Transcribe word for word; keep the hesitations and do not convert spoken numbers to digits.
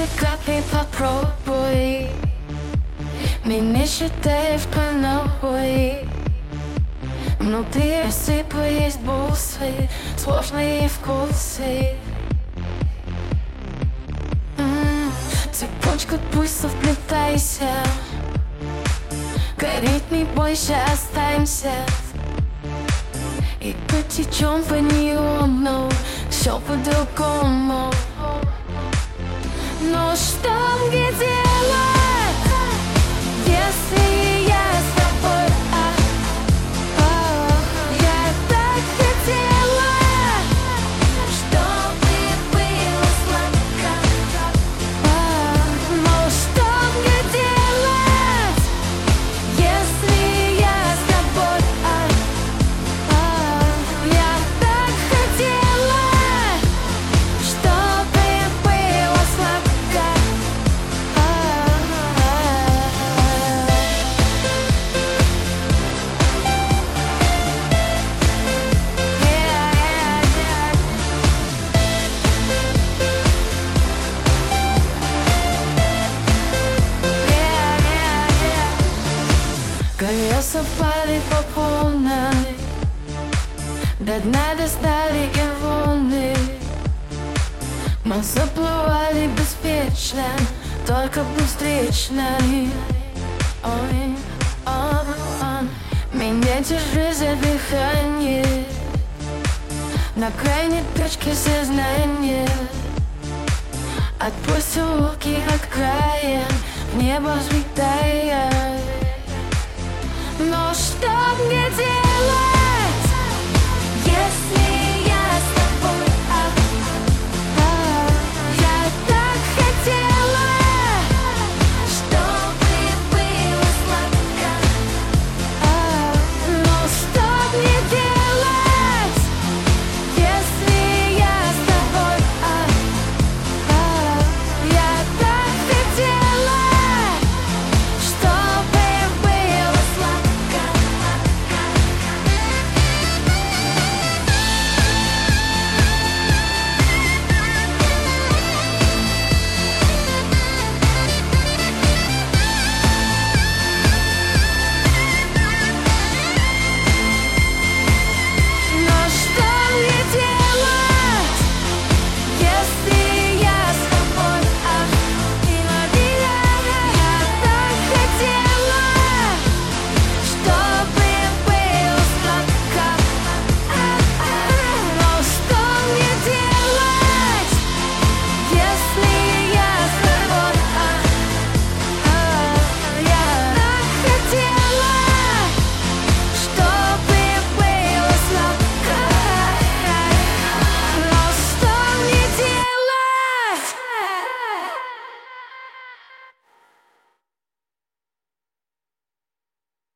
этой капли попробуй. Меня считаешь по новой. Внутри рассыпались бусы, сложные вкусы. М-м, цепочка пульсов, вплетайся. Гореть не бойся, останься. И потечем по неону, все по-другому. Но что мне делать, если я с тобой? А, а, я так хотела, чтобы было сладко. А, но что мне делать, если я с тобой? А, а, я так хотела, чтобы было сладко. Колеса пали по полной, до дна достали и волны. Мы заплывали беспечно, только бы встречной. Ой, о, о, меня держи за дыхание, на крайней точке сознания. Отпусти руки от края, в небо взлетая. Но что мне делать?